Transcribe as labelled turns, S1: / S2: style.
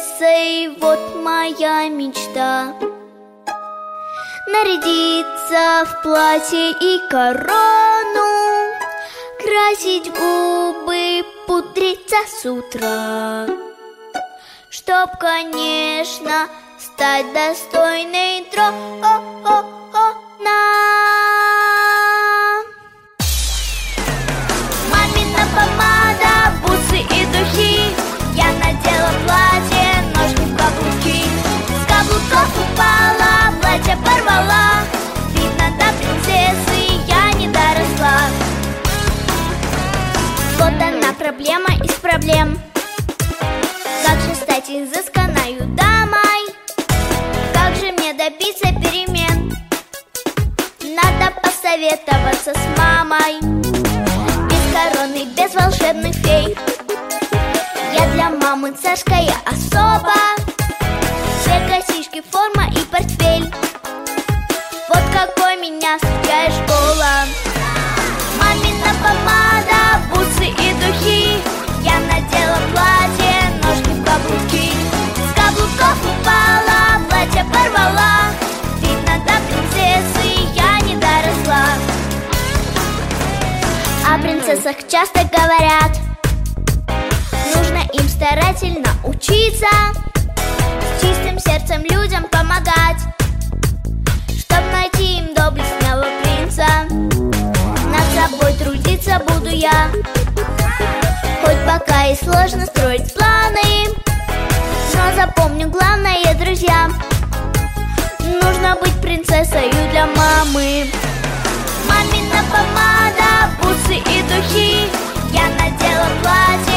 S1: принцессой, вот моя мечта. Нарядиться в платье и корону, красить губы, пудриться с утра, чтоб, конечно, стать достойной трона. Мамина помада, бусы и духи, я надела платье, ножки в каблуки. С каблуков упала, платье порвала, видно, до принцессы я не доросла. Вот она проблема из проблем. Как же стать изысканною дамой? Как же мне добиться перемен? Надо посоветоваться с мамой. Без короны, без волшебных фей, я для мамы царская особа. Все косички, форма и портфель, вот какой меня встречает школа. Мамина помада, бусы и духи, я надела платье, ножки в каблуки. С каблуков упала, платье порвала, видно, до принцессы я не доросла. О принцессах часто говорят, нужно им старательно учиться, с чистым сердцем людям помогать, чтоб найти им доблестного принца. Над собой трудиться буду я, хоть пока и сложно строить планы, но запомню главное, друзья, нужно быть принцессою для мамы. Мамина помада, бусы и духи, я надела платье,